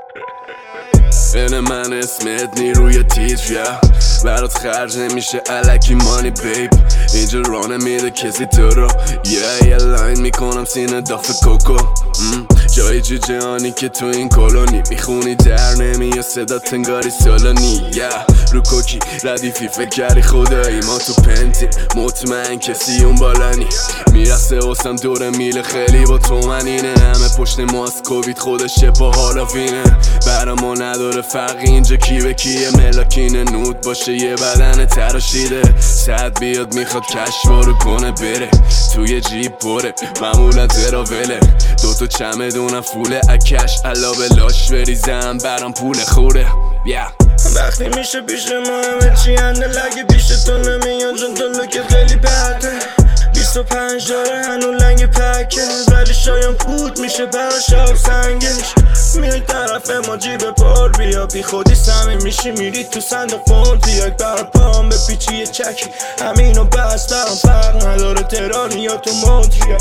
بین من اسمت نیروی تیتر برات خرج نمیشه الکی مانی بیب. اینجا رانه میده کسی تو رو یه لاین میکنم سینه داف کوکو. جای جهانی که تو این کلونی میخونی در نمیاد صدا تنگاری سالانی. رو کوکی ردیفی فکر کردی خدایی ما تو پنتی مطمئن کسی اون بالانی. میرسه واسم دور میله خیلی با تو منینه. همه پشت ماست کووید خودشه با حالا وینه. برا ما نداره فرقی اینجا کی به کیه. ملاکینه نود باشه یه بدن تراشیده. صد بیاد میخواد کشوارو کنه بره توی جیب پره معمولا تراوله. دوتا چمدونم فوله اکش علاوه لاش بریزم برام پول خوره. وقتی میشه پیش ما همه چی لگه پیش تو نمیان جون تو لکت خیلی بده. 25 داره هنو لنگ پکه ولی شایم پود میشه براش آب سنگش. میای طرف ما جیب پر بیا بی خودی سمیم میشی میری تو صندوق فونتی. یک برا پام به پیچی یه چکی همینو بس دارم فرق نداره تهرانی یا تو مونتریال.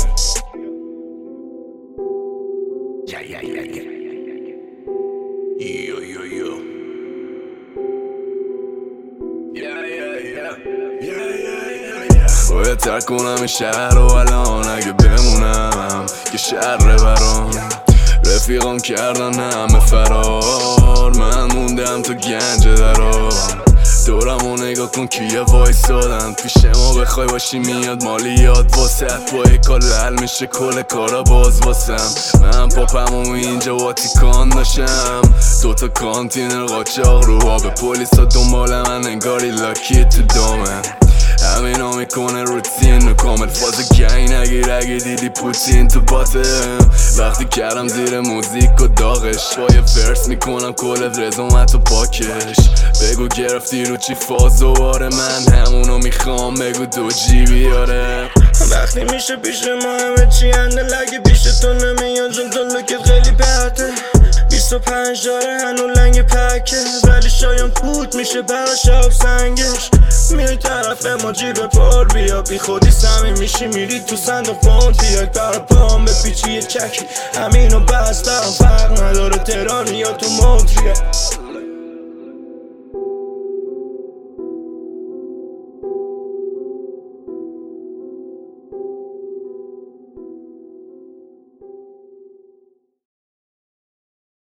باید ترک کنم این شهر رو الان اگه بمونم که شهره برام. رفیقام کردن همه فرار من موندم تو گنج درام. دورمو نگاه کن کیه وایسادن پیش ما بخوای باشی میاد مالیات واسط. با یک کال حل میشه کل کارا باز واسم. من پاپمو اینجا واتیکان داشتم. دوتا کانتینر قاچاق رو به پلیسا دنبال من انگاری لاکی تو دامن. همینا میکنه روتین کامل فاز گین اگه دیدی پوتین تو باتم. وقتی کردم زیر موزیک و داغش با یه ورس میکنم کل رزومت و پاکش. بگو گرفتی رو چی فاز دوباره من همونو میخوام بگو دو جی بیاره. وقتی میشه پیش ما همه چی لگه پیش تو نمیان جون تو لکت خیلی بده. 25 داره هنو لنگ پکه ولی شایم پود میشه براش آب سنگش. میای طرف ما جیب پر بیا بی خودی سمیم میشی میری تو صندوق فونتی. یک برا پام به پیچی یه چکی همینو بس دارم فرق نداره تهرانی یا تو مونتریال.